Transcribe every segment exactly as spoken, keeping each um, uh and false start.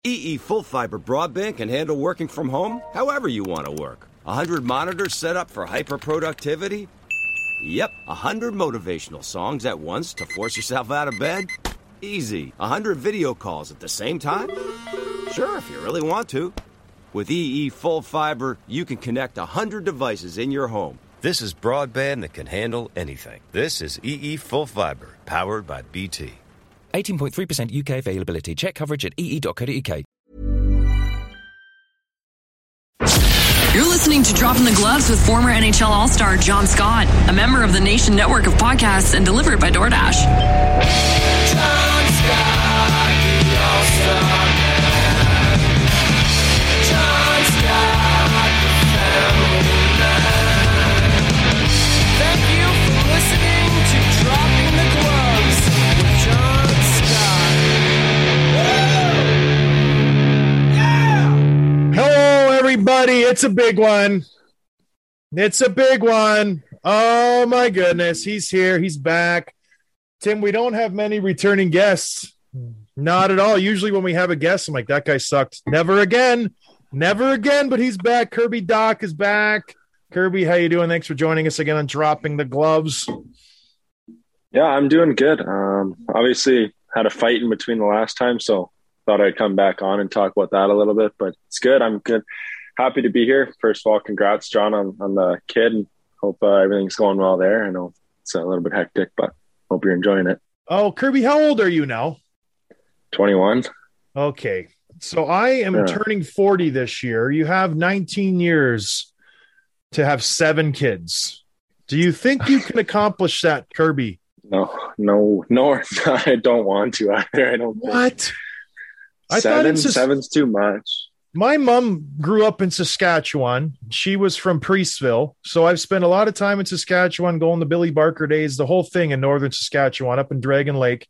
E E Full Fiber broadband can handle working from home however you want to work. one hundred monitors set up for hyper-productivity? Yep, one hundred motivational songs at once to force yourself out of bed? Easy. one hundred video calls at the same time? Sure, if you really want to. With E E Full Fiber, you can connect one hundred devices in your home. This is broadband that can handle anything. This is E E Full Fiber, powered by B T. eighteen point three percent U K availability. Check coverage at e e dot co dot u k. You're listening to Dropping the Gloves with former N H L All-Star John Scott, a member of the Nation Network of podcasts and delivered by DoorDash. John Scott, the All-Star man. John Scott, the family man. Thank you for listening to Dropping the Gloves with John Scott. Woo! Yeah! Hello, everybody. It's a big one. It's a big one. Oh, my goodness. He's here. He's back. Tim, we don't have many returning guests. Not at all. Usually when we have a guest, I'm like, that guy sucked. Never again. Never again, but he's back. Kirby Dach is back. Kirby, how you doing? Thanks for joining us again on Dropping the Gloves. Yeah, I'm doing good. Um, obviously, had a fight in between the last time, so thought I'd come back on and talk about that a little bit, but it's good. I'm good. Happy to be here. First of all, congrats, John, on, on the kid, and hope uh, everything's going well there. I know it's a little bit hectic, but hope you're enjoying it. Oh, Kirby, how old are you now? twenty-one. Okay. So I am Yeah. turning forty this year. You have nineteen years to have seven kids. Do you think you can accomplish that, Kirby? No, no, no, I don't want to either. I don't think. What? I thought Seven, it's just, seven's too much. my mom grew up in Saskatchewan. She was from Priestville. So I've spent a lot of time in Saskatchewan, going to Billy Barker days, the whole thing in northern Saskatchewan, up in Dragon Lake.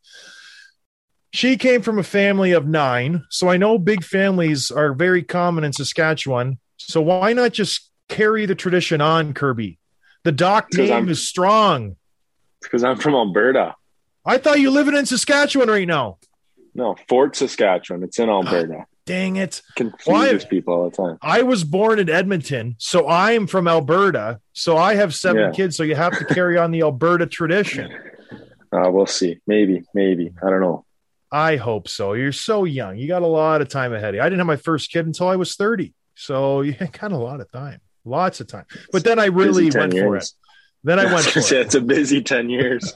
She came from a family of nine. So I know big families are very common in Saskatchewan. So why not just carry the tradition on, Kirby? The Dach Because name I'm- is strong. Because I'm from Alberta. I thought you living in Saskatchewan right now. No, Fort Saskatchewan. It's in Alberta. Dang it. Confuses people all the time. I was born in Edmonton, so I am from Alberta. So I have seven Yeah. kids, so you have to carry on the Alberta tradition. Uh, we'll see. Maybe, maybe. I don't know. I hope so. You're so young. You got a lot of time ahead of you. I didn't have my first kid until I was thirty. So you got a lot of time. Lots of time. But then I really Busy ten went for it. years. Then I went for Yeah, it. it's a busy ten years.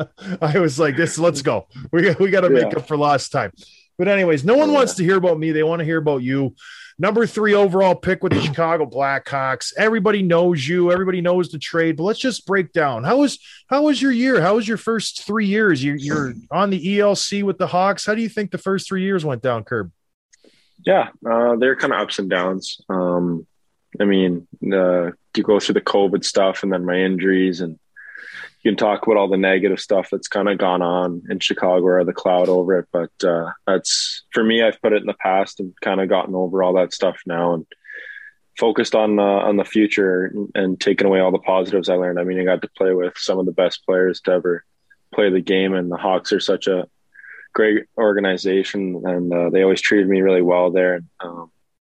I was like, "This, let's go. We we got to make Yeah. up for lost time." But anyways, no one Yeah. wants to hear about me. They want to hear about you. Number three overall pick with the Chicago Blackhawks. Everybody knows you. Everybody knows the trade. But let's just break down. How was how was your year? How was your first three years? You, you're on the E L C with the Hawks. How do you think the first three years went down, Curb? Yeah, uh, they're kind of ups and downs. Um, I mean, uh, you go through the COVID stuff and then my injuries, and you can talk about all the negative stuff that's kind of gone on in Chicago or the cloud over it. But uh, that's, for me, I've put it in the past and kind of gotten over all that stuff now and focused on uh, on the future and, and taking away all the positives I learned. I mean, I got to play with some of the best players to ever play the game, and the Hawks are such a great organization, and uh, they always treated me really well there. Um,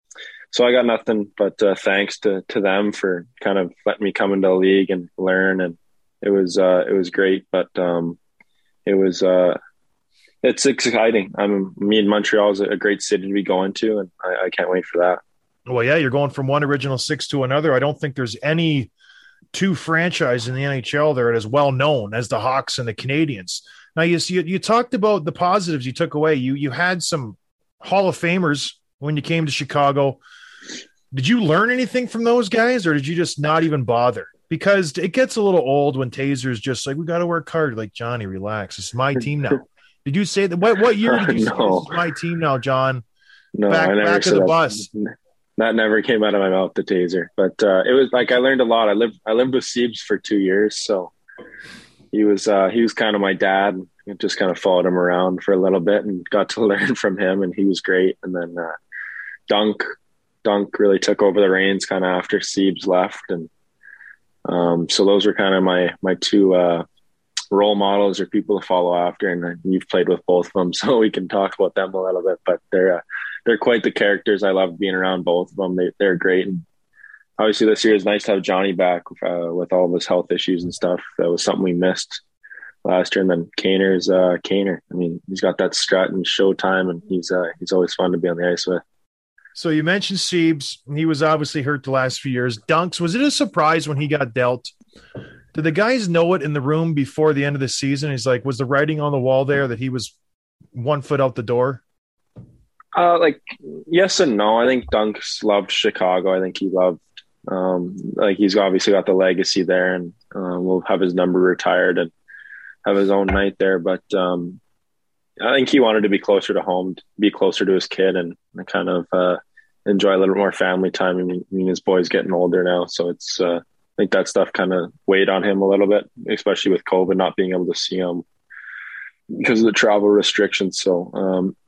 so I got nothing but uh, thanks to to them for kind of letting me come into the league and learn, and it was uh, it was great. But um, it was uh, it's exciting. I'm me in Montreal is a great city to be going to, and I, I can't wait for that. Well, yeah, you're going from one original six to another. I don't think there's any two franchises in the N H L that are as well known as the Hawks and the Canadiens. Now, you, you you talked about the positives you took away. You you had some Hall of Famers when you came to Chicago. Did you learn anything from those guys, or did you just not even bother? Because it gets a little old when Taser's just like, we got to work hard. Like, Johnny, relax. It's my team now. Did you say that? What what year did you say No. this is my team now, John? No, back I never back of said the that. bus. That never came out of my mouth, the Taser. But uh, it was like I learned a lot. I lived I lived with Siebes for two years, so he was uh, he was kind of my dad. I just kind of followed him around for a little bit and got to learn from him, and he was great. And then uh, Dunk Dunk really took over the reins kind of after Siebes left, and um, so those were kind of my my two uh, role models or people to follow after, and you've played with both of them, so we can talk about them a little bit. But they're uh, they're quite the characters. I love being around both of them. They, they're great. And obviously this year is nice to have Johnny back uh, with all of his health issues and stuff. That was something we missed last year. And then Kaner's uh, Kaner. I mean, he's got that strut and showtime, and he's uh, he's always fun to be on the ice with. So you mentioned Siebes. He was obviously hurt the last few years. Dunks, was it a surprise when he got dealt? Did the guys know it in the room before the end of the season? He's like, was the writing on the wall there that he was one foot out the door? Uh, like, yes and no. I think Dunks loved Chicago. I think he loved, um, like, he's obviously got the legacy there, and uh, will have his number retired and have his own night there. But um, I think he wanted to be closer to home, to be closer to his kid, and, and kind of uh, enjoy a little more family time. I mean, I mean, his boy's getting older now, so it's. Uh, I think that stuff kind of weighed on him a little bit, especially with COVID, not being able to see him because of the travel restrictions. So um,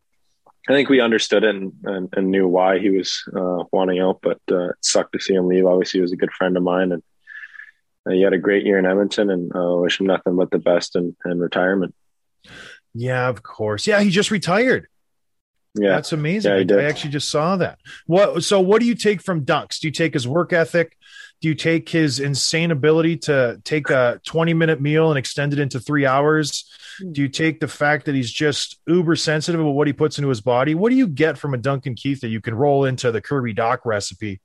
I think we understood it and, and, and knew why he was uh, wanting out, but uh, it sucked to see him leave. Obviously, he was a good friend of mine, and uh, he had a great year in Edmonton, and uh, wish him nothing but the best in, in retirement. Yeah, of course. Yeah, he just retired. Yeah, that's amazing. Yeah, he did. I actually just saw that. What? So what do you take from Dunks? Do you take his work ethic? Do you take his insane ability to take a twenty minute meal and extend it into three hours? Do you take the fact that he's just uber sensitive about what he puts into his body? What do you get from a Duncan Keith that you can roll into the Kirby Dach recipe?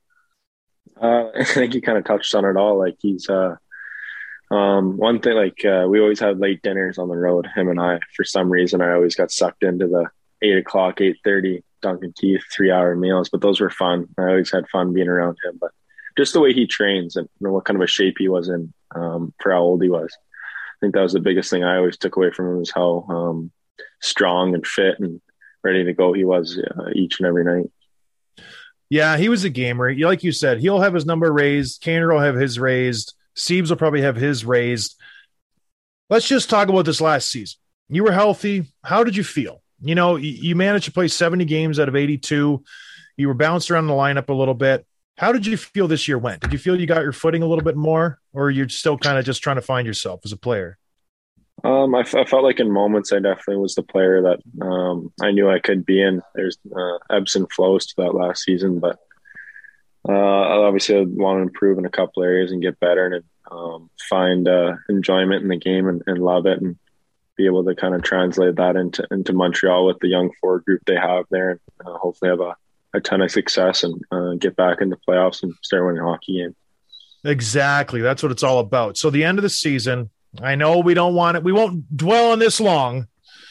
Uh, I think you kind of touched on it all. Like he's uh, um, one thing, like uh, we always had late dinners on the road, him and I. For some reason, I always got sucked into the eight o'clock, eight thirty Duncan Keith three hour meals, but those were fun. I always had fun being around him, but just the way he trains and you know, what kind of a shape he was in um, for how old he was. I think that was the biggest thing I always took away from him, was how um, strong and fit and ready to go he was uh, each and every night. Yeah, he was a gamer. Like you said, he'll have his number raised. Kaner will have his raised. Siebes will probably have his raised. Let's just talk about this last season. You were healthy. How did you feel? You know, you managed to play seventy games out of eighty-two. You were bounced around the lineup a little bit. How did you feel this year went? Did you feel you got your footing a little bit more, or you're still kind of just trying to find yourself as a player? Um, I, f- I felt like in moments I definitely was the player that um, I knew I could be in. There's uh, ebbs and flows to that last season, but uh, I obviously want to improve in a couple areas and get better and um, find uh, enjoyment in the game and, and love it, and be able to kind of translate that into into Montreal with the young forward group they have there, and uh, hopefully have a a ton of success and uh, get back in the playoffs and start winning hockey games. Exactly. That's what it's all about. So the end of the season, I know we don't want it. We won't dwell on this long.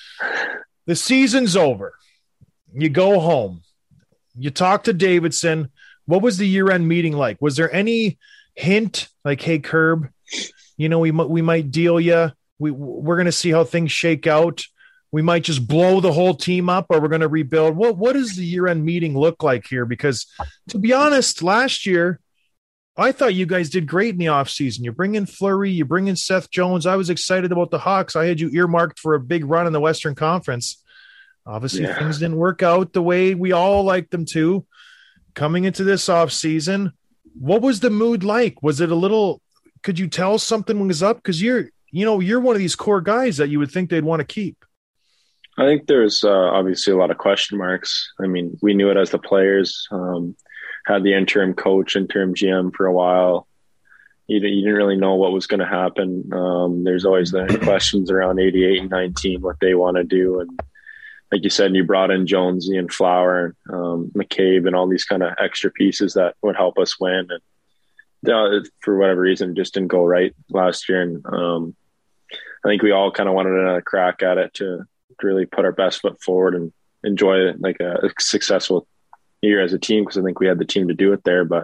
The season's over. You go home. You talk to Davidson. What was the year-end meeting like? Was there any hint like, hey, Kerb, you know, we, we might deal you. We, we're going to see how things shake out. We might just blow the whole team up, or we're going to rebuild. What what does the year-end meeting look like here? Because to be honest, last year, I thought you guys did great in the offseason. You bring in Fleury, you bring in Seth Jones. I was excited about the Hawks. I had you earmarked for a big run in the Western Conference. Obviously, yeah. Things didn't work out the way we all liked them to. Coming into this offseason, what was the mood like? Was it a little – could you tell something was up? Because you're, you know, you're one of these core guys that you would think they'd want to keep. I think there's uh, obviously a lot of question marks. I mean, we knew it as the players, um, had the interim coach, interim G M for a while. You, you didn't really know what was going to happen. Um, there's always the questions around eighty-eight and nineteen, what they want to do. And like you said, you brought in Jonesy and Flower, um, McCabe, and all these kind of extra pieces that would help us win. And uh, for whatever reason, it just didn't go right last year. And um, I think we all kind of wanted another crack at it to really put our best foot forward and enjoy like a, a successful year as a team, because I think we had the team to do it there. But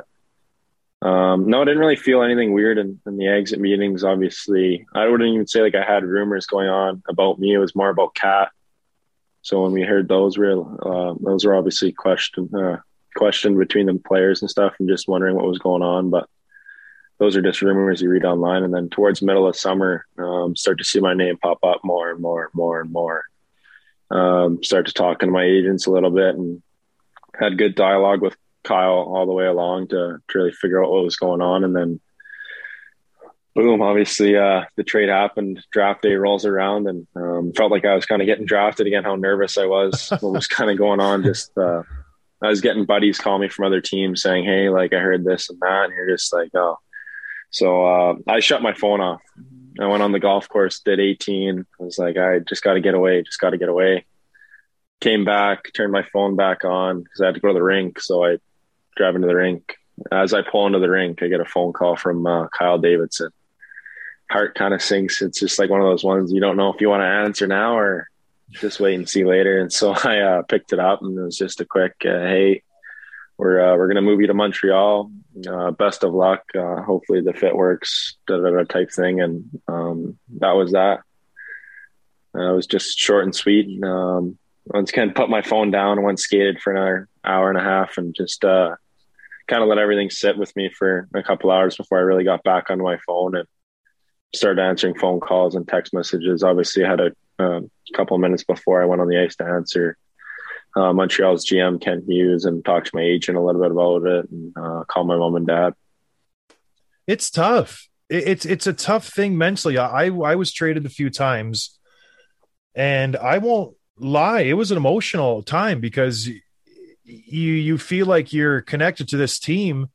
um, no, I didn't really feel anything weird in, in the exit meetings. Obviously, I wouldn't even say like I had rumors going on about me. It was more about Kat. So when we heard those, we were, uh, those were obviously questioned, uh, questioned between the players and stuff, and just wondering what was going on. But those are just rumors you read online. And then towards the middle of summer, um, start to see my name pop up more and more and more and more. Um, start to talking to my agents a little bit, and had good dialogue with Kyle all the way along to, to really figure out what was going on. And then boom, obviously uh, the trade happened. Draft day rolls around, and um, felt like I was kind of getting drafted again. How nervous I was, what was kind of going on. Just uh, I was getting buddies call me from other teams saying, "Hey, like I heard this and that," and you're just like, "Oh." So uh, I shut my phone off. I went on the golf course, did eighteen. I was like, I just got to get away, just got to get away. Came back, turned my phone back on because I had to go to the rink. So I drive into the rink. As I pull into the rink, I get a phone call from uh, Kyle Davidson. Heart kind of sinks. It's just like one of those ones you don't know if you want to answer now or just wait and see later. And so I uh, picked it up, and it was just a quick, uh, hey, we're uh, we're gonna move you to Montreal. Uh, best of luck. Uh, hopefully the fit works. Da, da, da, type thing. And um, that was that. Uh, it was just short and sweet. Um, once again, put my phone down and went skated for another hour and a half, and just uh, kind of let everything sit with me for a couple hours before I really got back on my phone and started answering phone calls and text messages. Obviously, I had a, a couple of minutes before I went on the ice to answer uh, Montreal's G M, Ken Hughes, and talk to my agent a little bit about it, and uh, call my mom and dad. It's tough. It's it's a tough thing mentally. I I was traded a few times, and I won't lie, it was an emotional time because you you feel like you're connected to this team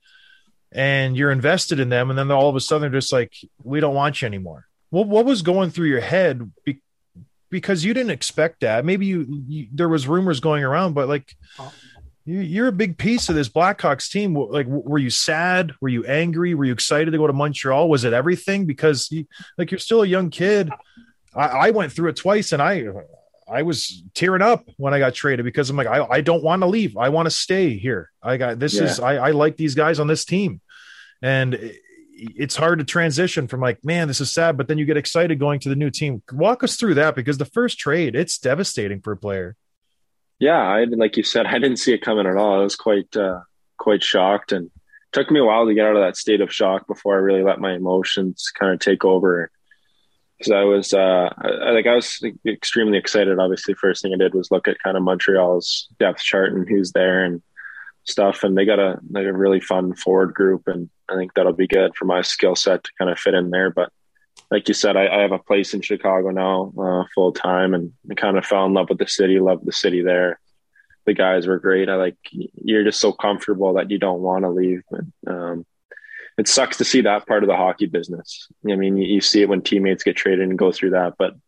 and you're invested in them, and then all of a sudden they're just like, we don't want you anymore. What what was going through your head? Be, because you didn't expect that. Maybe you, you there was rumors going around, but like you, you're a big piece of this Blackhawks team. Like, were you sad? Were you angry? Were you excited to go to Montreal? Was it everything? Because you, like you're still a young kid. I, I went through it twice, and I. I was tearing up when I got traded because I'm like, I, I don't want to leave. I want to stay here. I got, this yeah. is, I, I like these guys on this team, and it, it's hard to transition from like, man, this is sad, but then you get excited going to the new team. Walk us through that, because the first trade, it's devastating for a player. Yeah. I like you said, I didn't see it coming at all. I was quite, uh, quite shocked, and it took me a while to get out of that state of shock before I really let my emotions kind of take over. Because I was, uh, I, like, I was extremely excited. Obviously, first thing I did was look at kind of Montreal's depth chart and who's there and stuff. And they got a like a really fun forward group, and I think that'll be good for my skill set to kind of fit in there. But like you said, I, I have a place in Chicago now, uh, full time, and I kind of fell in love with the city. Loved the city there. The guys were great. I like you're just so comfortable that you don't want to leave. And, um, it sucks to see that part of the hockey business. I mean, you, you see it when teammates get traded and go through that, but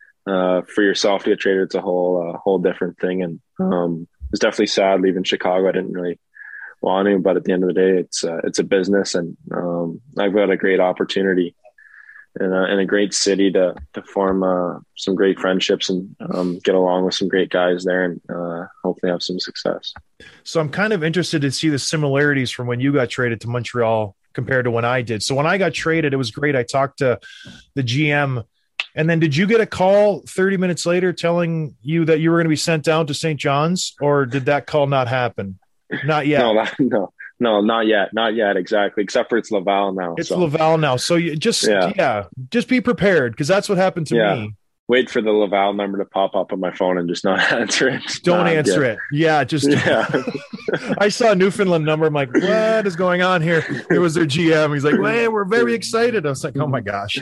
uh, for yourself to get traded, it's a whole, uh, whole different thing. And um, it's definitely sad leaving Chicago. I didn't really want to, but at the end of the day, it's uh, it's a business, and um, I've got a great opportunity in a, in a great city to to form uh, some great friendships and um, get along with some great guys there, and uh, hopefully have some success. So I'm kind of interested to see the similarities from when you got traded to Montreal compared to when I did. So when I got traded, it was great. I talked to the G M, and then did you get a call thirty minutes later telling you that you were going to be sent down to Saint John's, or did that call not happen? Not yet. No, no, no, not yet. Not yet. Exactly. Except for it's Laval now. It's so. Laval now. So you just, yeah, yeah just be prepared, because that's what happened to yeah. me. Wait for the Laval number to pop up on my phone and just not answer it. Don't not answer yet. it. Yeah, just yeah. I saw a Newfoundland number. I'm like, what is going on here? It was their G M. He's like, well, we're very excited. I was like, oh my gosh.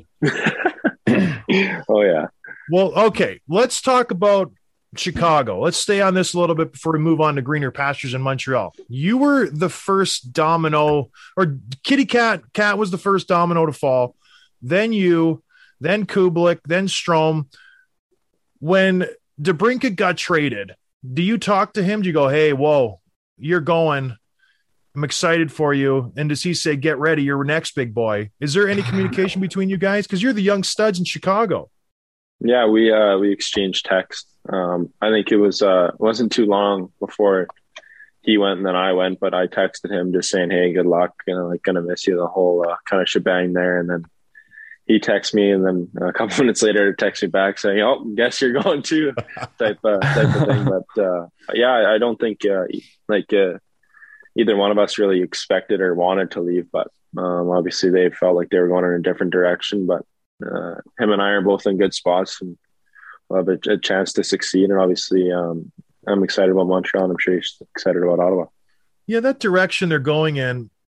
Oh yeah. Well, okay. Let's talk about Chicago. Let's stay on this a little bit before we move on to greener pastures in Montreal. You were the first domino, or Kitty Cat Cat was the first domino to fall. Then you. Then Kubalik, then Strome. When DeBrincat got traded, do you talk to him? Do you go, hey, whoa, you're going. I'm excited for you. And does he say, get ready, you're next, big boy? Is there any communication between you guys? Because you're the young studs in Chicago. Yeah, we uh, we exchanged text. Um, I think it was uh, wasn't too long before he went and then I went, but I texted him just saying, hey, good luck. You know, like, gonna miss you, the whole uh, kind of shebang there. And then he texts me, and then a couple minutes later texts me back saying, oh, guess you're going too, type, uh, type of thing. But uh, yeah, I don't think uh, like uh, either one of us really expected or wanted to leave, but um, obviously they felt like they were going in a different direction. But uh, him and I are both in good spots, and we'll have a, a chance to succeed. And obviously um, I'm excited about Montreal, and I'm sure he's excited about Ottawa. Yeah, that direction they're going in,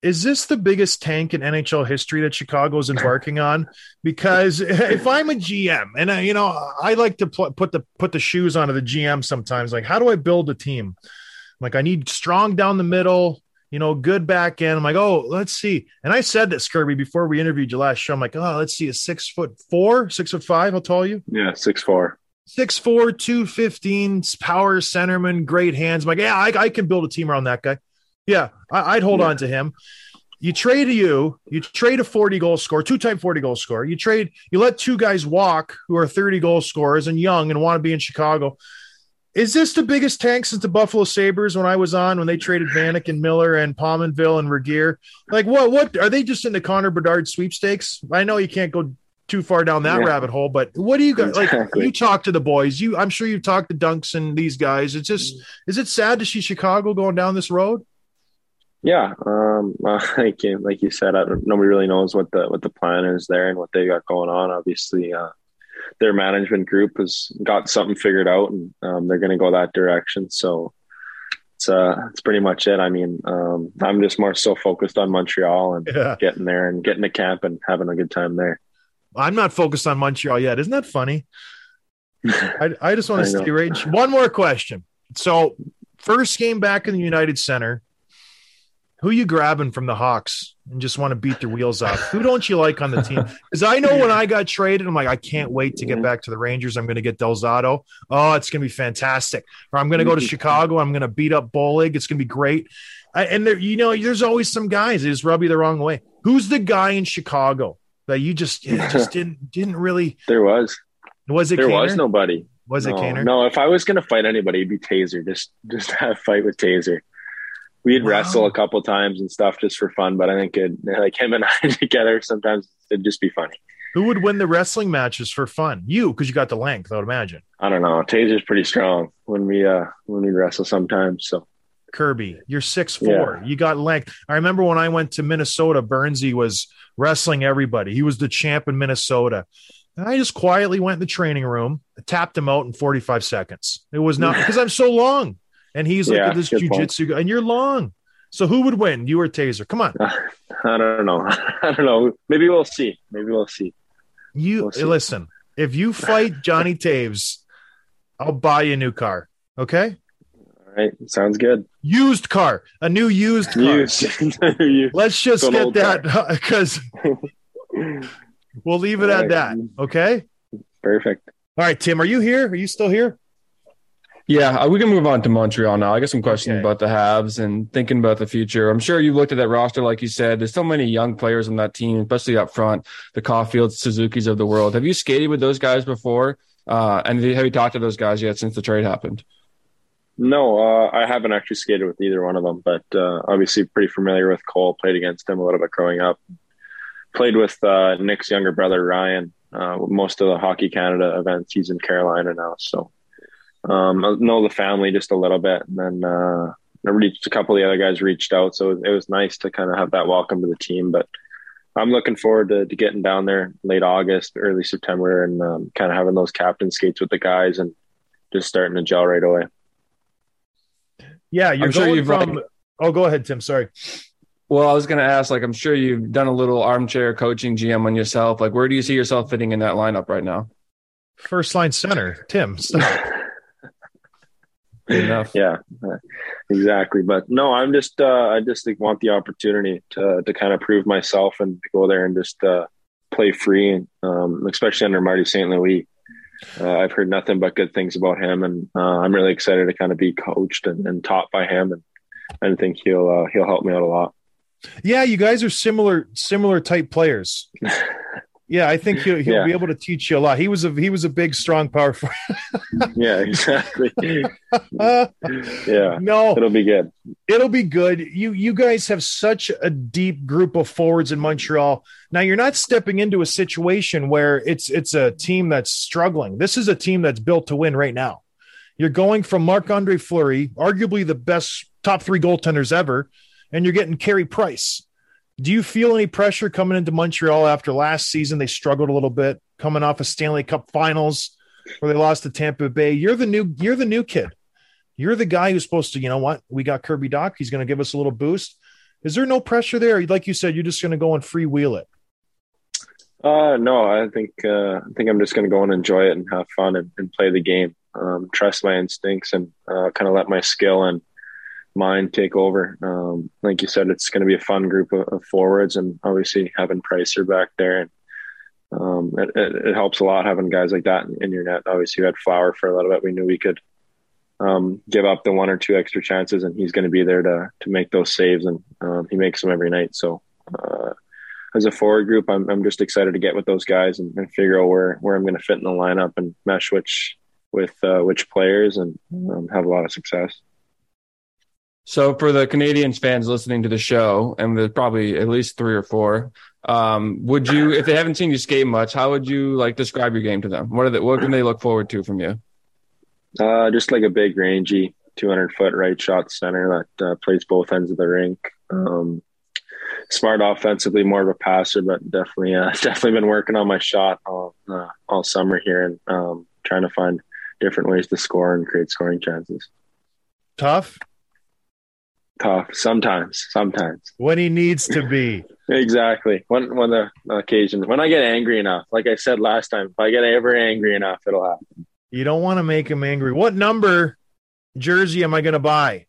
is this the biggest tank in N H L history that Chicago's embarking on? Because if I'm a G M, and I, you know, I like to pl- put the put the shoes onto the G M sometimes. Like, how do I build a team? Like, I need strong down the middle, you know, good back end. I'm like, oh, let's see. And I said this, Kirby, before we interviewed you last show. I'm like, oh, let's see, a six foot four, six foot five. How tall are you? Yeah, six four. Six four, two fifteen, power centerman, great hands. I'm like, yeah, I, I can build a team around that guy. Yeah, I, I'd hold yeah. on to him. You trade a you, you trade a forty goal scorer, two-time forty goal scorer. You trade, you let two guys walk who are thirty goal scorers and young and want to be in Chicago. Is this the biggest tank since the Buffalo Sabres when I was on, when they traded Vanek and Miller and Pominville and Regeer? Like, what, what are they just in the Connor Bedard sweepstakes? I know you can't go too far down that yeah. rabbit hole, but what do you got? Exactly. Like, you talk to the boys, you, I'm sure you've talked to Dunks and these guys. It's just, is it sad to see Chicago going down this road? Yeah, um, uh, like you, like you said, I don't, nobody really knows what the what the plan is there and what they got going on. Obviously, uh, their management group has got something figured out, and um, they're going to go that direction. So it's uh, it's pretty much it. I mean, um, I'm just more so focused on Montreal and yeah. getting there and getting to camp and having a good time there. I'm not focused on Montreal yet. Isn't that funny? I, I just want to stay right. One more question. So, first game back in the United Center. Who you grabbing from the Hawks and just want to beat their wheels off? Who don't you like on the team? Because I know when I got traded, I'm like, I can't wait to get back to the Rangers. I'm going to get Del Zotto. Oh, it's going to be fantastic. Or I'm going to go to Chicago. I'm going to beat up Bolig. It's going to be great. I, and there, you know, there's always some guys that just rub you the wrong way. Who's the guy in Chicago that you just you just didn't didn't really? There was. Was it? There Kaner? was nobody. Was no, it Kaner? No. If I was going to fight anybody, it'd be Taser. Just just have a fight with Taser. We'd wow. wrestle a couple times and stuff just for fun, but I think it, like him and I together, sometimes it'd just be funny. Who would win the wrestling matches for fun? You, because you got the length, I would imagine. I don't know. Taser's pretty strong when we uh when we wrestle sometimes. So Kirby, you're six four. Yeah. You got length. I remember when I went to Minnesota, Burnsy was wrestling everybody. He was the champ in Minnesota. And I just quietly went in the training room, tapped him out in forty-five seconds. It was not because I'm so long. And he's like, yeah, this jiu-jitsu guy, and you're long. So who would win, you or Taser? Come on. Uh, I don't know. I don't know. Maybe we'll see. Maybe we'll see. You we'll see. Listen, if you fight Johnny Taves, I'll buy you a new car. Okay? All right. Sounds good. Used car. A new used car. Used. Let's just get that because we'll leave it All at right. that. Okay? Perfect. All right, Tim, are you here? Are you still here? Yeah, we can move on to Montreal now. I got some questions Okay. about the Habs and thinking about the future. I'm sure you looked at that roster, like you said. There's so many young players on that team, especially up front, the Caulfields, Suzuki's of the world. Have you skated with those guys before? Uh, and have you talked to those guys yet since the trade happened? No, uh, I haven't actually skated with either one of them, but uh, obviously pretty familiar with Cole. Played against him a little bit growing up. Played with uh, Nick's younger brother, Ryan. Uh, most of the Hockey Canada events, he's in Carolina now, so. Um, I know the family just a little bit, and then uh, I reached a couple of the other guys reached out, so it was nice to kind of have that welcome to the team. But I'm looking forward to, to getting down there late August, early September, and um, kind of having those captain skates with the guys and just starting to gel right away. Yeah, you're I'm sure going you've from. like, oh, go ahead, Tim. Sorry. Well, I was going to ask, like, I'm sure you've done a little armchair coaching G M on yourself. Like, where do you see yourself fitting in that lineup right now? First line center, Tim. Stop. Enough. Yeah, exactly. But no, I'm just uh, I just like, want the opportunity to to kind of prove myself and to go there and just uh, play free, and um, especially under Marty Saint Louis. Uh, I've heard nothing but good things about him, and uh, I'm really excited to kind of be coached and, and taught by him, and I think he'll uh, he'll help me out a lot. Yeah, you guys are similar similar type players. Yeah, I think he'll, he'll yeah. be able to teach you a lot. He was a he was a big, strong, powerful. Yeah, exactly. yeah, no, it'll be good. It'll be good. You you guys have such a deep group of forwards in Montreal. Now you're not stepping into a situation where it's it's a team that's struggling. This is a team that's built to win right now. You're going from Marc-Andre Fleury, arguably the best top three goaltenders ever, and you're getting Carey Price. Do you feel any pressure coming into Montreal after last season? They struggled a little bit coming off a Stanley Cup Finals where they lost to Tampa Bay. You're the new, you're the new kid. You're the guy who's supposed to, you know what? We got Kirby Dach. He's going to give us a little boost. Is there no pressure there? Like you said, you're just going to go and freewheel it. Uh, no, I think uh, I think I'm just going to go and enjoy it and have fun and, and play the game. Um, trust my instincts and uh, kind of let my skill and mind take over. Um, like you said, it's going to be a fun group of, of forwards, and obviously having Pricer back there, and um, it, it, it helps a lot having guys like that in, in your net. Obviously, we had Flower for a little bit. We knew we could um, give up the one or two extra chances, and he's going to be there to to make those saves, and um, he makes them every night. So. Uh, As a forward group, I'm I'm just excited to get with those guys and, and figure out where, where I'm going to fit in the lineup and mesh which with uh, which players and um, have a lot of success. So for the Canadiens fans listening to the show, and there's probably at least three or four, um, would you, if they haven't seen you skate much, how would you like describe your game to them? What are they, what can they look forward to from you? Uh, just like a big, rangy, two hundred foot right shot center that uh, plays both ends of the rink. Um, Smart offensively, more of a passer, but definitely, uh, definitely been working on my shot all, uh, all summer here and um, trying to find different ways to score and create scoring chances. Tough? Tough. Sometimes, sometimes. When he needs to be. Exactly. When, when the occasion, when I get angry enough, like I said last time, if I get ever angry enough, it'll happen. You don't want to make him angry. What number jersey am I going to buy?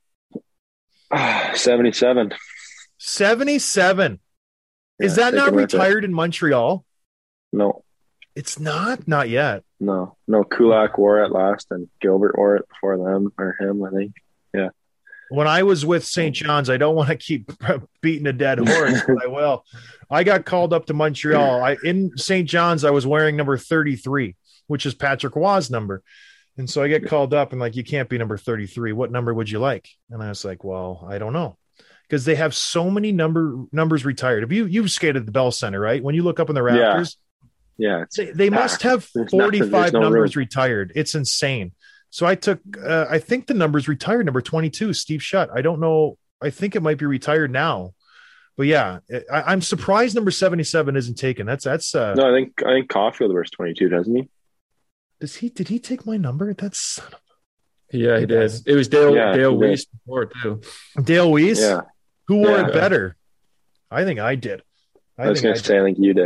seventy-seven. seventy-seven. Yeah, Is that not retired it. in Montreal? No. It's not? Not yet. No. No, Kulak wore it last and Gilbert wore it before them or him, I think. Yeah. When I was with Saint John's, I don't want to keep beating a dead horse, but I will. I got called up to Montreal. I in Saint John's, I was wearing number thirty-three, which is Patrick Roy's number. And so I get called up and like, you can't be number thirty-three. What number would you like? And I was like, well, I don't know. Because they have so many number numbers retired. Have you you've skated at the Bell Center, right? When you look up in the rafters, yeah, yeah they, they must have forty-five nothing, no numbers room. retired. It's insane. So I took, uh, I think the number's retired, number twenty-two, Steve Shutt. I don't know. I think it might be retired now, but yeah, I, I'm surprised number seventy-seven isn't taken. That's that's. Uh, no, I think I think Caulfield wears twenty-two, doesn't he? Does he? Did he take my number? That's son of a... Yeah, he did. It was Dale yeah, Dale Weiss before too. Dale Weiss. Yeah. Who wore yeah. it better? I think I did. I, I was going to say, did. I think you did.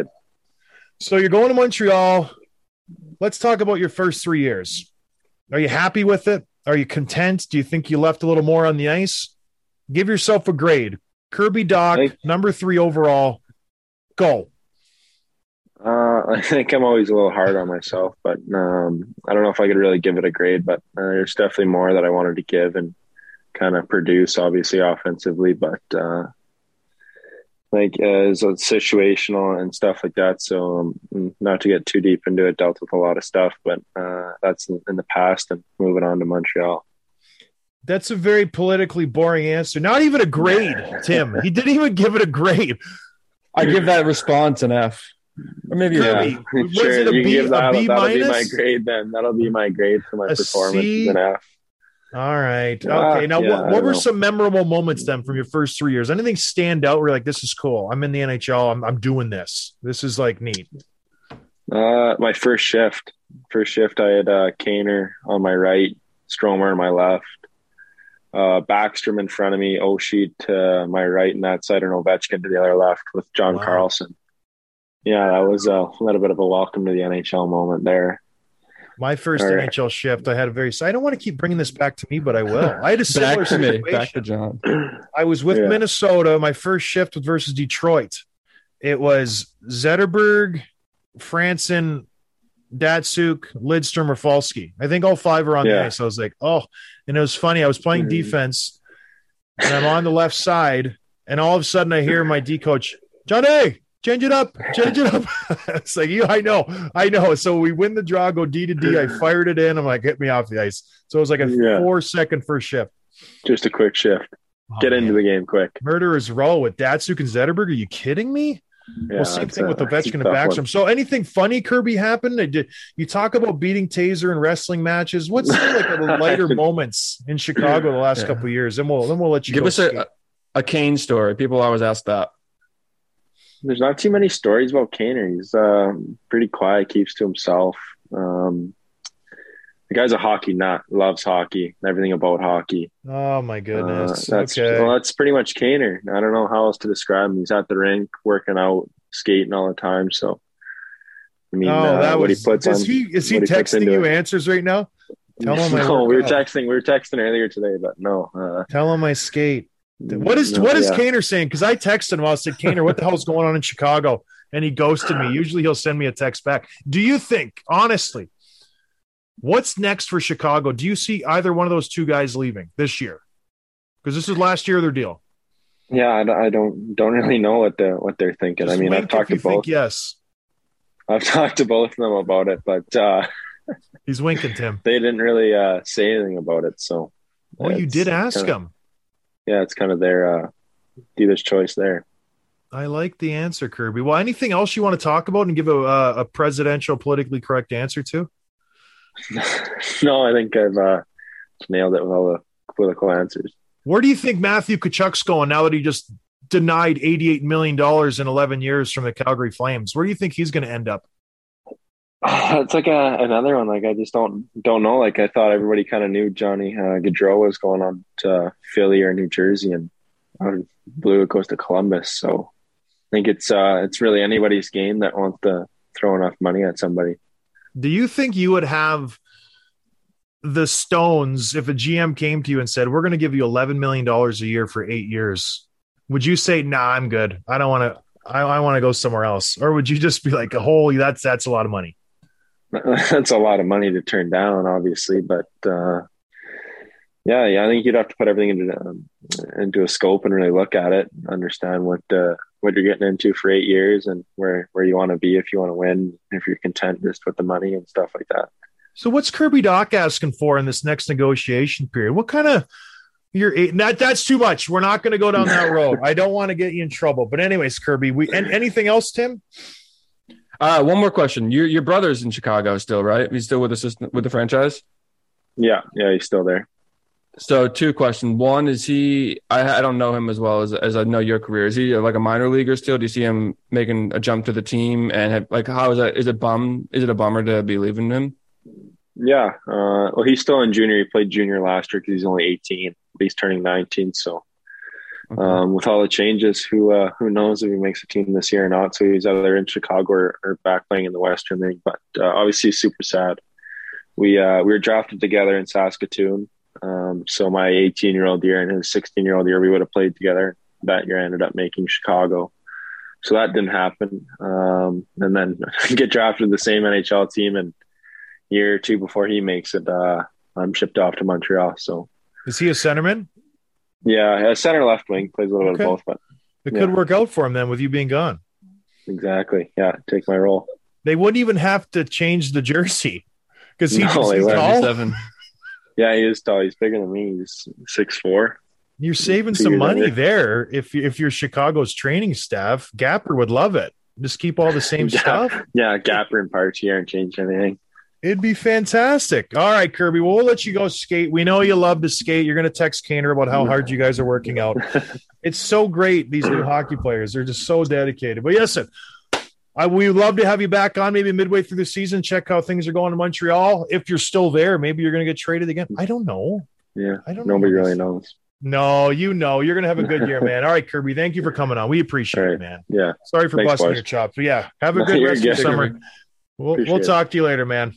So you're going to Montreal. Let's talk about your first three years. Are you happy with it? Are you content? Do you think you left a little more on the ice? Give yourself a grade. Kirby Dach, think, number three overall. Go. Uh, I think I'm always a little hard on myself, but um, I don't know if I could really give it a grade, but uh, there's definitely more that I wanted to give and kind of produce, obviously offensively, but uh, like uh, it's situational and stuff like that. So um, not to get too deep into it, dealt with a lot of stuff, but uh, that's in, in the past and moving on to Montreal. That's a very politically boring answer. Not even a grade, Tim. He didn't even give it a grade. I give that response an F. Or maybe yeah, a B. Was sure. it a you B, give that, a B that'll minus? be my grade then. That'll be my grade for my A performance. C? An F. All right. Uh, okay. Now, yeah, what, what were know. some memorable moments then from your first three years? Anything stand out where you're like, this is cool. I'm in the N H L. I'm, I'm doing this. This is like neat. Uh, my first shift. First shift, I had uh, Kaner on my right, Stromer on my left, uh, Backstrom in front of me, Oshie to my right and that side, and Ovechkin to the other left with John Wow. Carlson. Yeah, that was a little bit of a welcome to the N H L moment there. My first All right. N H L shift, I had a very – I don't want to keep bringing this back to me, but I will. I had a similar Back to me. situation. Back to John. I was with Yeah. Minnesota. My first shift was versus Detroit. It was Zetterberg, Franson, Datsuk, Lidstrom, Rafalski. I think all five are on the Yeah. ice. I was like, oh. And it was funny. I was playing Mhm. defense, and I'm on the left side, and all of a sudden I hear my D coach, Johnny, change it up, change it up. It's like, yeah, I know, I know. So we win the draw, go D to D. I fired it in. I'm like, get me off the ice. So it was like a Yeah. four second first shift. Just a quick shift. Oh, Get into man. the game quick. Murderer's row with Datsuk and Zetterberg. Are you kidding me? Yeah, well, same that's thing a- with that's a Ovechkin and tough one. Backstrom. So anything funny, Kirby, happened? I did, you talk about beating Taser in wrestling matches. What's some, like the lighter moments in Chicago the last Yeah. couple of years? And we'll then we'll let you Give go us skate. a, a Kane story. People always ask that. There's not too many stories about Kaner. He's um, pretty quiet, keeps to himself. Um, the guy's a hockey nut, loves hockey, everything about hockey. Oh my goodness. Uh, that's okay. well, that's pretty much Kaner. I don't know how else to describe him. He's at the rink, working out, skating all the time. So, I mean, oh, uh, that what was, he puts is on, he is he what he puts texting into you it. answers right now? Tell him I No, work we were out. texting. We were texting earlier today, but no. Uh, Tell him I skate. What is no, what is yeah. Kaner saying? Because I texted him. I said, Kaner, what the hell's going on in Chicago? And he ghosted me. Usually he'll send me a text back. Do you think, honestly, what's next for Chicago? Do you see either one of those two guys leaving this year? Because this is last year of their deal. Yeah, I, don't- I don't don't really know what the what they're thinking. Just I mean, wink I've talked to if you think both. yes. I've talked to both of them about it, but uh, He's winking, Tim. they didn't really uh, say anything about it. So, Oh, you it's did ask kinda, him. Yeah, it's kind of their uh, dealer's choice there. I like the answer, Kirby. Well, anything else you want to talk about and give a, uh, a presidential, politically correct answer to? No, I think I've uh, nailed it with all the political answers. Where do you think Matthew Tkachuk's going now that he just denied eighty-eight million dollars in eleven years from the Calgary Flames? Where do you think he's going to end up? It's like a, another one. Like I just don't don't know. Like I thought everybody kind of knew Johnny uh, Gaudreau was going on to Philly or New Jersey, and out of blue it goes to Columbus. So I think it's uh, it's really anybody's game that wants to throw enough money at somebody. Do you think you would have the stones if a G M came to you and said, we're going to give you eleven million dollars a year for eight years? Would you say, nah, I'm good. I don't want to, I, I want to go somewhere else. Or would you just be like, holy, that's, that's a lot of money. That's a lot of money to turn down, obviously, but uh, yeah, yeah, I think you'd have to put everything into um, into a scope and really look at it, understand what uh, what you're getting into for eight years and where where you want to be if you want to win, if you're content just with the money and stuff like that. So what's Kirby Doc asking for in this next negotiation period? What kind of you're that that's too much. We're not going to go down that road. I don't want to get you in trouble. But anyways, Kirby, we and anything else, Tim? Uh, one more question. Your your brother's in Chicago still, right? He's still with the with the franchise. Yeah, yeah, he's still there. So two questions. One, is he? I, I don't know him as well as as I know your career. Is he like a minor leaguer still? Do you see him making a jump to the team? And have, like, how is that? Is it bum? Is it a bummer to be leaving him? Yeah. Uh, well, he's still in junior. He played junior last year because he's only eighteen. But he's turning nineteen. So Okay. um, with all the changes, who uh, who knows if he makes a team this year or not? So he's either in Chicago or, or back playing in the Western League. But uh, obviously, super sad. We uh, we were drafted together in Saskatoon. Um, so my eighteen-year-old year and his sixteen-year-old year, we would have played together. That year, I ended up making Chicago. So that didn't happen. Um, and then get drafted to the same N H L team, and year or two before he makes it, uh, I'm shipped off to Montreal. So Is he a centerman? yeah, center left wing, plays a little Okay. bit of both, but It Yeah. could work out for him then with you being gone. exactly, yeah, take my role. They wouldn't even have to change the jersey because he No, just they he's wouldn't. tall. Seven. Yeah, he is tall. He's bigger than me. He's six four. You're saving Two some years money younger. there. If you, if you're Chicago's training staff, Gapper would love it. Just keep all the same Yeah. stuff. Yeah, Gapper and Parch here and change anything. It'd be fantastic. All right, Kirby. Well, we'll let you go skate. We know you love to skate. You're going to text Kaner about how hard you guys are working out. It's so great, these new hockey players. They're just so dedicated. But yes, I, we would love to have you back on maybe midway through the season. Check how things are going in Montreal. If you're still there, maybe you're going to get traded again. I don't know. Yeah, I don't know. nobody really knows. No, you know. You're going to have a good year, man. All right, Kirby. Thank you for coming on. We appreciate All it, right. man. Yeah, Sorry for Thanks, busting boys. your chops. But yeah, have a No, good you're rest of your good. summer. We'll, Appreciate we'll it. talk to you later, man.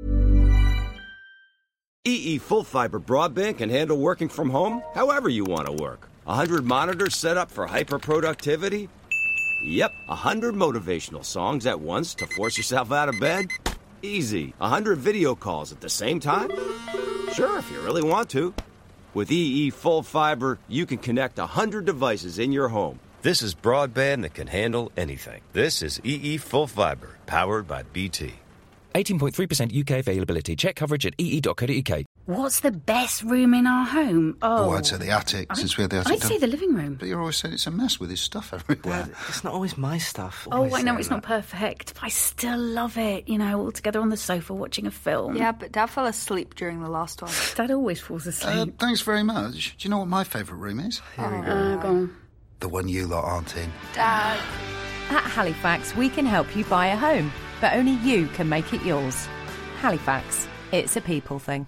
E E Full Fiber Broadband can handle working from home however you want to work. one hundred monitors set up for hyper-productivity? Yep, one hundred motivational songs at once to force yourself out of bed? Easy. one hundred video calls at the same time? Sure, if you really want to. With E E Full Fiber, you can connect one hundred devices in your home. This is broadband that can handle anything. This is E E Full Fiber, powered by B T. eighteen point three percent U K availability. Check coverage at e e dot co dot u k. What's the best room in our home? Oh, Oh, I'd say the attic, since we had the attic I'd done. say the living room. But you're always saying it's a mess with his stuff everywhere. Dad, it's not always my stuff. Oh, Always I know saying it's not that. perfect, but I still love it. You know, all together on the sofa watching a film. Yeah, but Dad fell asleep during the last one. Dad always falls Uh, asleep. thanks very much. Do you know what my favourite room is? Uh, go on. The one you lot aren't in. Dad. At Halifax, we can help you buy a home, but only you can make it yours. Halifax, It's a people thing.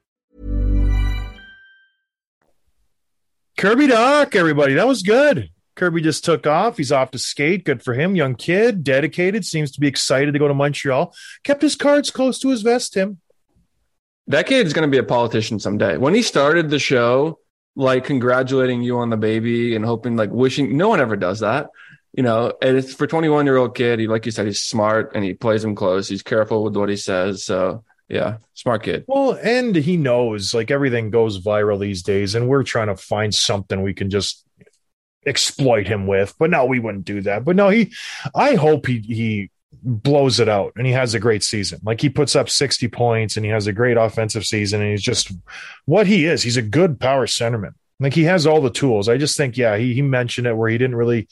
Kirby Dach, everybody. That was good. Kirby just took off. He's off to skate. Good for him. Young kid, dedicated, seems to be excited to go to Montreal. Kept his cards close to his vest, Tim. That kid's going to be a politician someday. When he started the show, like congratulating you on the baby and hoping, like wishing, no one ever does that. You know, and it's for twenty-one-year-old kid. He, like you said, he's smart and he plays him close. He's careful with what he says. So, yeah, smart kid. Well, and he knows, like, everything goes viral these days, and we're trying to find something we can just exploit him with. But no, we wouldn't do that. But no, he, I hope he he blows it out and he has a great season. Like, he puts up sixty points and he has a great offensive season, and he's just what he is. He's a good power centerman. Like, he has all the tools. I just think, yeah, he he mentioned it where he didn't really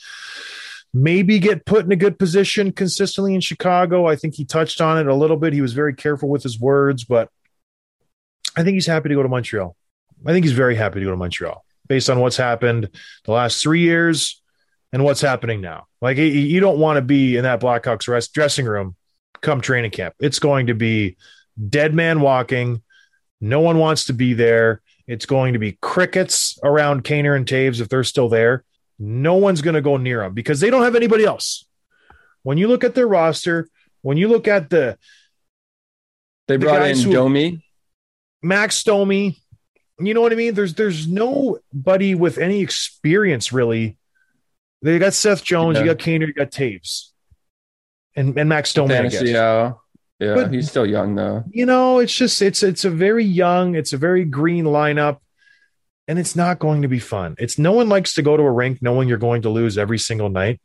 maybe get put in a good position consistently in Chicago. I think he touched on it a little bit. He was very careful with his words, but I think he's happy to go to Montreal. I think he's very happy to go to Montreal based on what's happened the last three years and what's happening now. Like, you don't want to be in that Blackhawks rest dressing room come training camp. It's going to be dead man walking. No one wants to be there. It's going to be crickets around Kaner and Taves if they're still there. No one's going to go near them because they don't have anybody else. When you look at their roster, when you look at the they brought the in who, Domi, Max Domi, you know what I mean? There's there's nobody with any experience really. They got Seth Jones, yeah. You got Kaner, you got Taves, and and Max Domi. I guess. Yeah, yeah, but, he's still young though. You know, it's just it's it's a very young, it's a very green lineup. And it's not going to be fun. It's no one likes to go to a rink knowing you're going to lose every single night.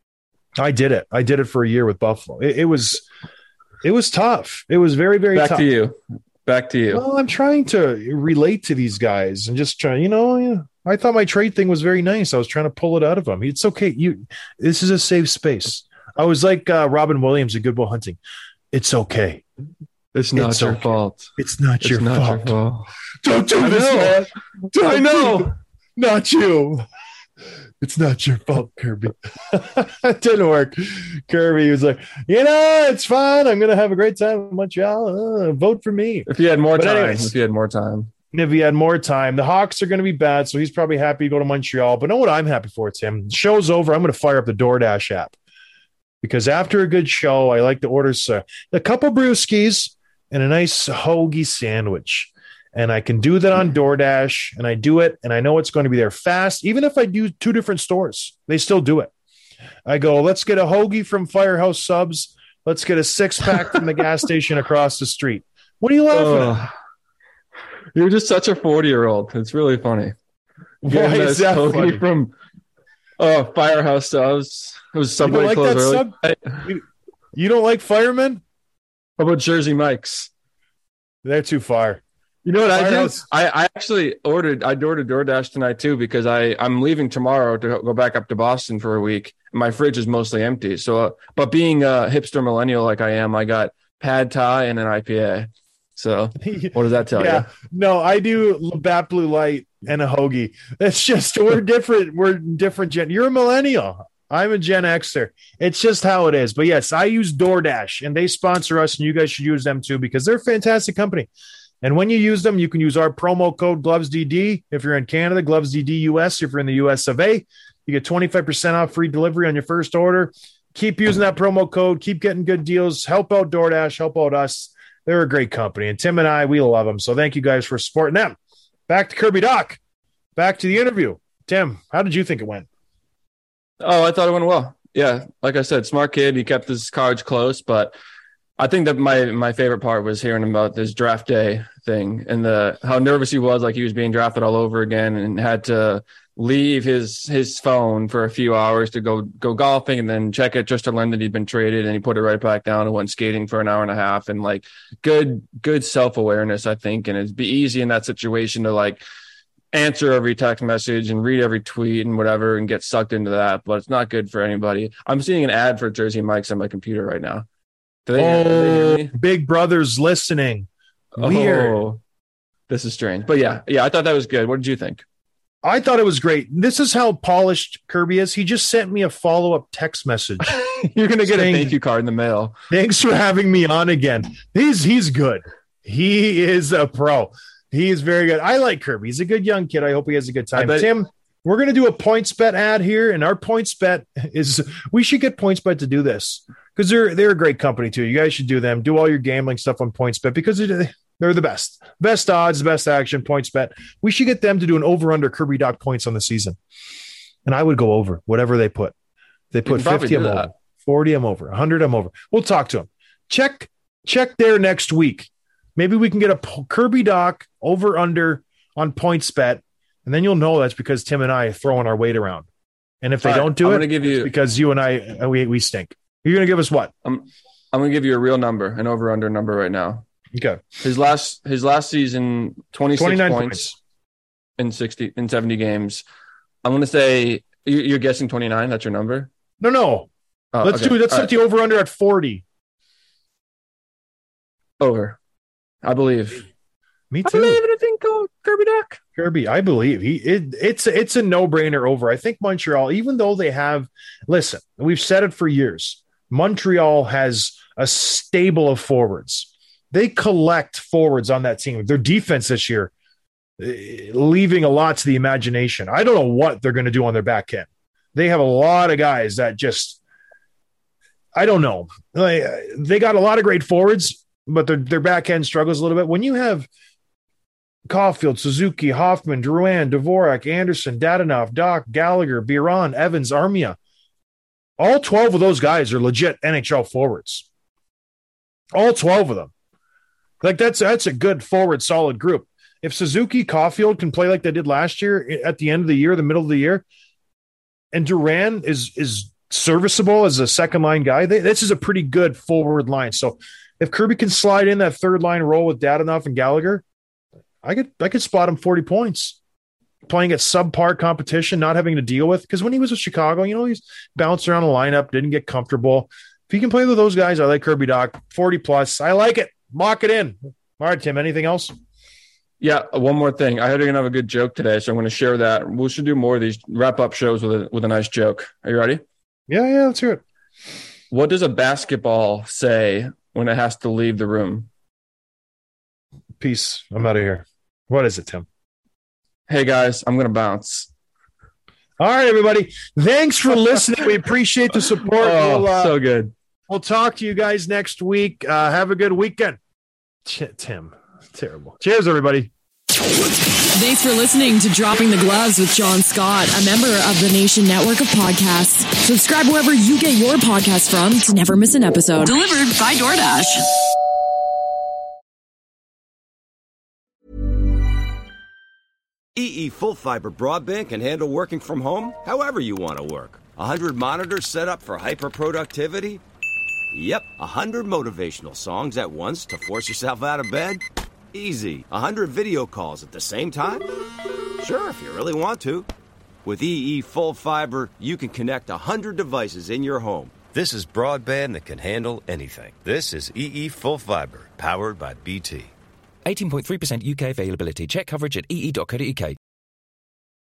I did it. I did it for a year with Buffalo. It, it was, it was tough. It was very, very Back tough. to you. Back to you. Well, I'm trying to relate to these guys and just try. You know, yeah, I thought my trade thing was very nice. I was trying to pull it out of them. It's okay. You. This is a safe space. I was like uh, Robin Williams at Good Will Hunting. It's okay. It's not it's your okay. fault. It's not, it's your, not fault. your fault. Don't do I this, know. man. Don't I know. Not you. It's not your fault, Kirby. It didn't work. Kirby was like, you know, it's fine. I'm going to have a great time in Montreal. Uh, vote for me. If he had more but time. anyways, if he had more time. If he had more time. The Hawks are going to be bad, so he's probably happy to go to Montreal. But know what I'm happy for, Tim? The show's over. I'm going to fire up the DoorDash app. Because after a good show, I like to order uh, a couple brewskis and a nice hoagie sandwich. And I can do that on DoorDash, and I do it, and I know it's going to be there fast. Even if I do two different stores, they still do it. I go, let's get a hoagie from Firehouse Subs. Let's get a six-pack from the gas station across the street. What are you laughing oh, at? You're just such a forty-year-old. It's really funny. Why is that funny? From oh, Firehouse Subs. It was Subway like closed early. Sub- you, you don't like firemen? How about Jersey Mike's? They're too far. You know what Firehouse. I did? I, I actually ordered. I ordered DoorDash tonight too because I I'm leaving tomorrow to go back up to Boston for a week. My fridge is mostly empty. So, uh, but being a hipster millennial like I am, I got pad thai and an I P A. So, what does that tell yeah. you? No, I do Labatt Blue Light and a hoagie. It's just we're different. We're different gen. You're a millennial. I'm a Gen Xer. It's just how it is. But yes, I use DoorDash, and they sponsor us, and you guys should use them too because they're a fantastic company. And when you use them, you can use our promo code GlovesDD. If you're in Canada, GlovesDD U S. If you're in the U S of A, you get twenty-five percent off free delivery on your first order. Keep using that promo code. Keep getting good deals. Help out DoorDash. Help out us. They're a great company. And Tim and I, we love them. So thank you guys for supporting them. Back to Kirby Dach. Back to the interview. Tim, how did you think it went? Oh, I thought it went well. Yeah, like I said, smart kid. He kept his cards close, but I think that my my favorite part was hearing about this draft day thing and the how nervous he was, like he was being drafted all over again and had to leave his his phone for a few hours to go go golfing and then check it just to learn that he'd been traded, and he put it right back down and went skating for an hour and a half. And like good good self-awareness, I think, and it'd be easy in that situation to like answer every text message and read every tweet and whatever and get sucked into that, but it's not good for anybody. I'm seeing an ad for Jersey Mike's on my computer right now. Do they, oh, do they hear me? Big Brother's listening. Weird. Oh, this is strange. But yeah, yeah, I thought that was good. What did you think? I thought it was great. This is how polished Kirby is. He just sent me a follow-up text message. You're going to get saying, a thank you card in the mail. Thanks for having me on again. He's he's good. He is a pro. He is very good. I like Kirby. He's a good young kid. I hope he has a good time. bet- Tim, we're going to do a PointsBet ad here, and our PointsBet is we should get PointsBet to do this because they're they're a great company too. You guys should do them. Do all your gambling stuff on PointsBet because they're, they're the best. Best odds, best action, PointsBet. We should get them to do an over-under Kirby Dach points on the season. And I would go over whatever they put. They put fifty, I'm over. forty, I'm over. one hundred, I'm over. We'll talk to them. Check, check there next week. Maybe we can get a P- Kirby Dach over under on PointsBet, and then you'll know that's because Tim and I are throwing our weight around. And if they All right, don't do I'm it, gonna give you- it's because you and I we we stink. You're going to give us what? I'm I'm going to give you a real number, an over under number right now. Okay. His last his last season, twenty-six twenty-nine points, points in sixty in seventy games. I'm going to say you- you're guessing twenty-nine. That's your number. No, no. Oh, let's okay. do. Let's All set the over under at forty. Over. I believe. Me I too. believe in a thing called Kirby Dach. Kirby, I believe he it, it's it's a no brainer over. I think Montreal, even though they have, listen, we've said it for years. Montreal has a stable of forwards. They collect forwards on that team. Their defense this year, eh, leaving a lot to the imagination. I don't know what they're going to do on their back end. They have a lot of guys that just, I don't know. Like, they got a lot of great forwards, but their their back end struggles a little bit. When you have Caulfield, Suzuki, Hoffman, Drouin, Dvorak, Anderson, Dadonov, Dach, Gallagher, Biron, Evans, Armia. All twelve of those guys are legit N H L forwards. All twelve of them. Like that's that's a good forward, solid group. If Suzuki, Caulfield can play like they did last year at the end of the year, the middle of the year, and Duran is is serviceable as a second line guy, they, this is a pretty good forward line. So if Kirby can slide in that third line role with Dadonov and Gallagher, I could I could spot him forty points, playing at subpar competition, not having to deal with. Because when he was with Chicago, you know, he's bounced around the lineup, didn't get comfortable. If he can play with those guys, I like Kirby Dach, forty plus. I like it. Lock it in. All right, Tim, anything else? Yeah, one more thing. I heard you're gonna have a good joke today, so I'm gonna share that. We should do more of these wrap up shows with a with a nice joke. Are you ready? Yeah, yeah, let's hear it. What does a basketball say when it has to leave the room? Peace. I'm out of here. What is it, Tim? Hey guys, I'm gonna bounce. All right, everybody. Thanks for listening. We appreciate the support. Oh, we'll, uh, so good. We'll talk to you guys next week. Uh, have a good weekend. Ch- Tim, terrible. Cheers, everybody. Thanks for listening to Dropping the Gloves with John Scott, a member of the Nation Network of Podcasts. Subscribe wherever you get your podcasts from to never miss an episode. Delivered by DoorDash. E E Full Fiber Broadband can handle working from home however you want to work. one hundred monitors set up for hyper-productivity? Yep, one hundred motivational songs at once to force yourself out of bed? Easy. one hundred video calls at the same time? Sure, if you really want to. With E E Full Fiber, you can connect one hundred devices in your home. This is broadband that can handle anything. This is E E Full Fiber, powered by B T. eighteen point three percent U K availability. Check coverage at e e dot co dot u k.